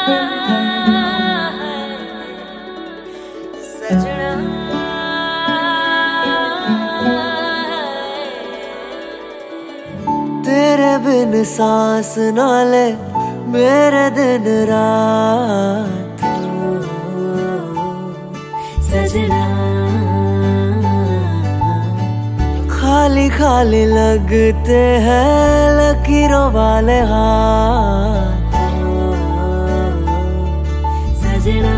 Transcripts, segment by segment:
सजना तेरे बिन सांस ना ले मेरे दिन रात सजना खाली खाली लगते हैं लकीरों वाले हाथ सजना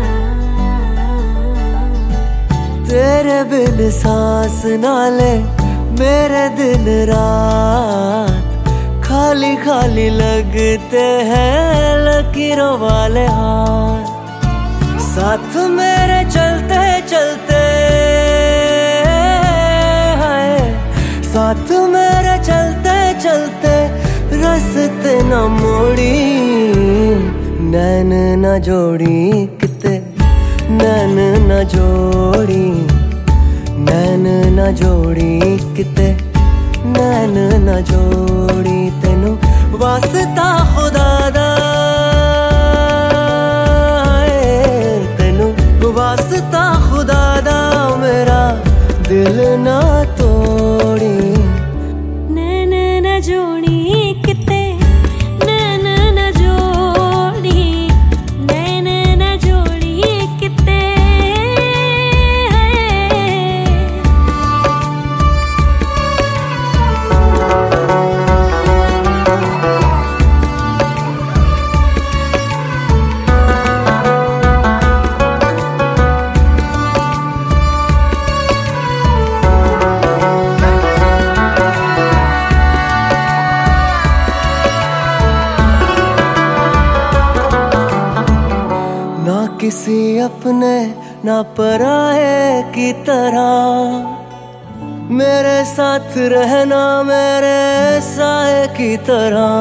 तेरे बिन सांस ना ले मेरे दिन रात खाली खाली लगते हैं लकीरों वाले हाथ साथ मेरे चलते चलते हाय साथ मेरे चलते चलते रास्ते न मोड़ी नैन न जोड़ी किते नैन न जोड़ी नैन न जोड़ी किते नैन न जोड़ी तेनू वास्ता खुदा दा तेनू वास्ता खुदा दा मेरा दिल ना तोड़ी नैन न जोड़ी किते नैन न जोड़ी नैन न जोड़ी किते किसी अपने ना पराए की तरह मेरे साथ रहना मेरे साए की तरह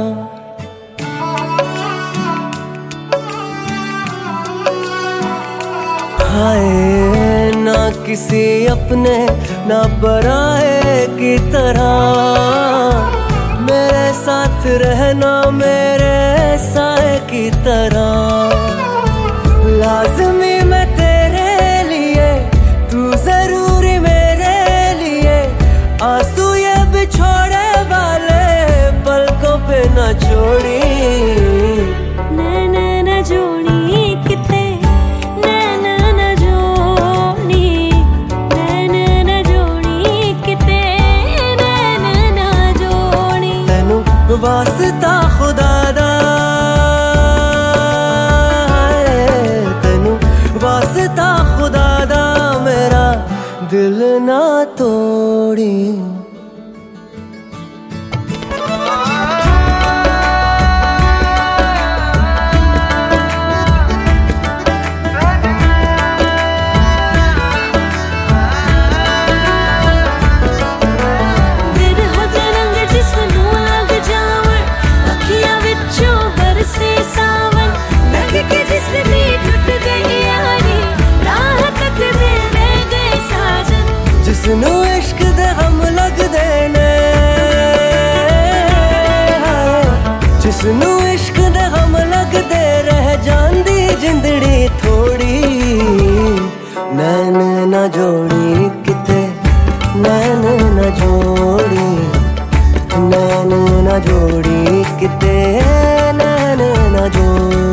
हाय ना किसी अपने ना पराए की तरह मेरे साथ रहना मेरे साए की तरह लाज़मी मैं तेरे लिए तू जरूरी मेरे लिए आंसू ये बिछोड़े वाले पलकों पे न छोड़ी नैन न जोड़ी किते नैन न जोड़ी नैन न जोड़ी किते नैन न जोड़ी तेनू वास्ता खुदा दा वास्ता खुदा दा मेरा दिल ना तोड़ी जिसनू इश्क दे हम लगदे ने जिसनू इश्क दे हम लगदे रह जांदी जिंदड़ी थोड़ी नैन न जोड़ी किते नैन न जोड़ी नैन न जोड़ी किते नैन न जोड़ी